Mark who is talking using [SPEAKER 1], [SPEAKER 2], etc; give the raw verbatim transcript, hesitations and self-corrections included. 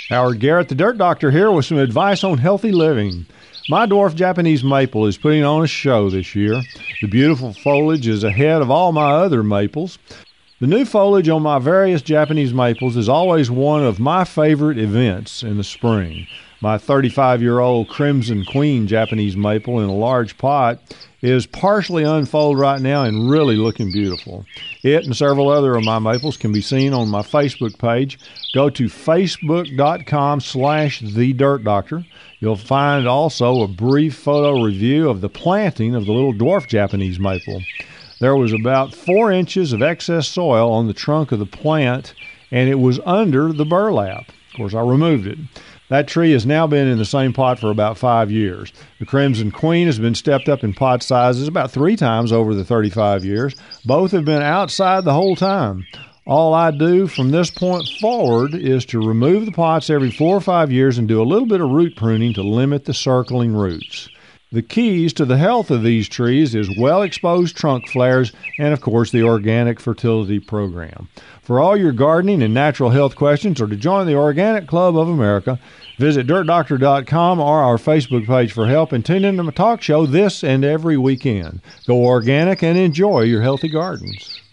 [SPEAKER 1] Howard Garrett, the Dirt Doctor, here with some advice on healthy living. My dwarf Japanese maple is putting on a show this year. The beautiful foliage is ahead of all my other maples. The new foliage on my various Japanese maples is always one of my favorite events in the spring. My thirty-five-year-old Crimson Queen Japanese maple in a large pot is partially unfolded right now and really looking beautiful. It and several other of my maples can be seen on my Facebook page. Go to facebook.com slash The Dirt Doctor. You'll find also a brief photo review of the planting of the little dwarf Japanese maple. There was about four inches of excess soil on the trunk of the plant, and it was under the burlap. Of course, I removed it. That tree has now been in the same pot for about five years. The Crimson Queen has been stepped up in pot sizes about three times over the thirty-five years. Both have been outside the whole time. All I do from this point forward is to remove the pots every four or five years and do a little bit of root pruning to limit the circling roots. The keys to the health of these trees is well-exposed trunk flares and, of course, the Organic Fertility Program. For all your gardening and natural health questions or to join the Organic Club of America, visit dirt doctor dot com or our Facebook page for help and tune into my talk show this and every weekend. Go organic and enjoy your healthy gardens.